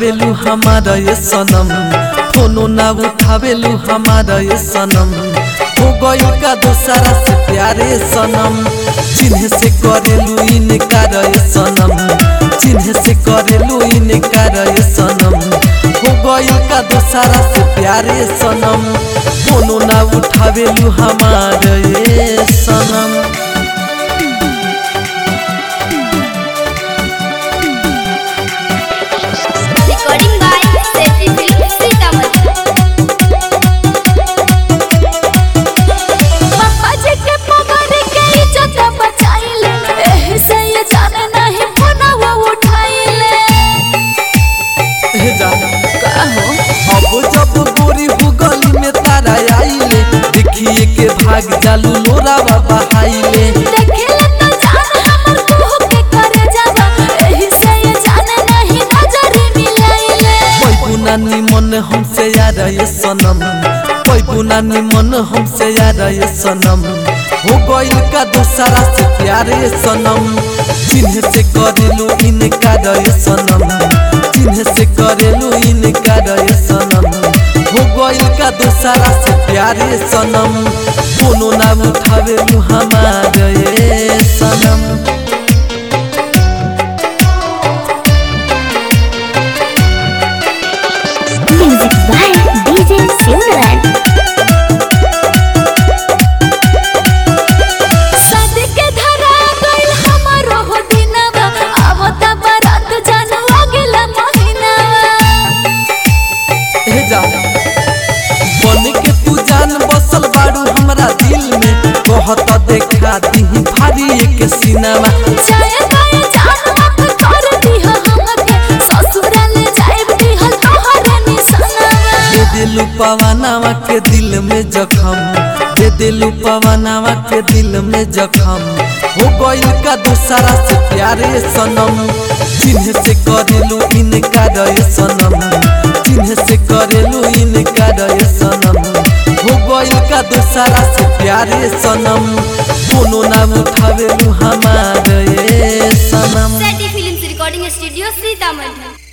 उठावेलू हमारा ये सनम, फोनो ना उठावेलू हमारा ये सनम। हो गई का दूसरा से प्यारे सनम, चिन्ह से करेलू इनकार ये सनम, चिन्ह से करेलू इनकार ये सनम। हो गई का दूसरा से प्यारे सनम, फोनो ना उठावेलू हमारा ये सनम। Recording by Seti Film Sitamarhi। पापा जी के पगार के इज्जत बचाइले, एही से ये जाने नहीं फोनवा उठाइले। कहो अब जब बोरी हो गली में तारा आइले, देखिए के भाग जालू लोरा बाबा हाइले। देखिले तो जान हमर कुह के करे जावा, एही से ये जाने नहीं नजर मिलाइले। कोई बुनानी मन हमसे यार ये सनम, कोई बुनानी मन हमसे यार ये सनम। हो गइल का दूसरा से प्यारे सनम, चिन्ह से करेलू इनकार ये सनम, चिन्ह से करेलू इनकार ये सनम। हो गइल का दूसरा से प्यारे सनम, फोनो ना उठावेलू हमारा ये सनम। Music by DJ Simran। शादी के धरा गइल हमरो हो दिनवा, आवता बारात जान अगला महीनावा। बन के तू जान बसल बारू हमरा दिल में, कहत देखा दीही भारी एक सिनेमा। चाहे गाय जान मत कर दीह हमके, ससुराल जाइब दीह तोहरे निशानवा। दे दिलू पवनावा के दिल में जखम, दे दिलू पवनावा के दिल में जखम। हो गइल का दूसरा से प्यारे सनम, चिन्ह से करेलू इनकार ये सनम, चिन्ह से करेलू इनकार ये सनम। हो गइल का दूसरा से प्यारे सनम, फोनो ना उठावेलू हमारा ये सनम। Seti Films Recording Studio Sitamarhi।